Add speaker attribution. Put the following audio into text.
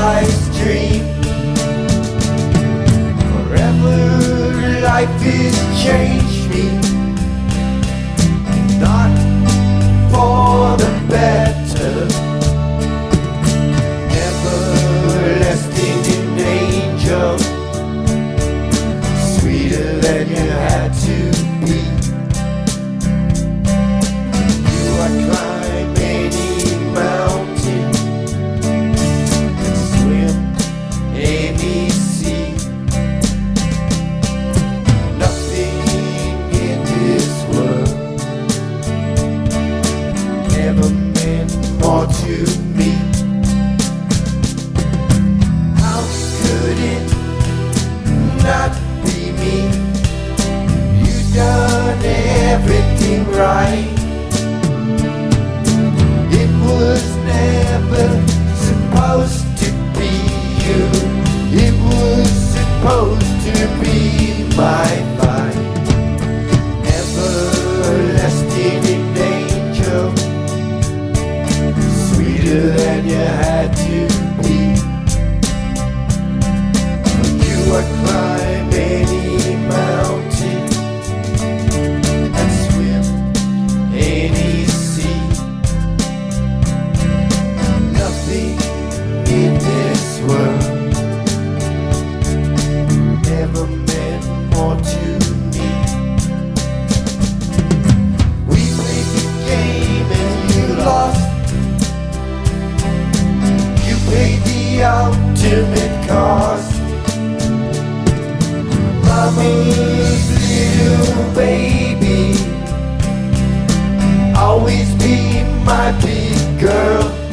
Speaker 1: life's dream. Forever life has changed me, not for the better. Everlasting angel, sweeter than you had to be. You are climb any mountain and swim any sea. Nothing in this world ever meant more to me. How could it not be me? You done everything right. It was never supposed to be you. It was supposed to be my fight. Everlasting angel, sweeter than you had to be. I climb any mountain and swim any sea. Nothing in this world ever meant more to me. We played the game and you lost. You paid the ultimate cost. Mama's little baby, always be my big girl.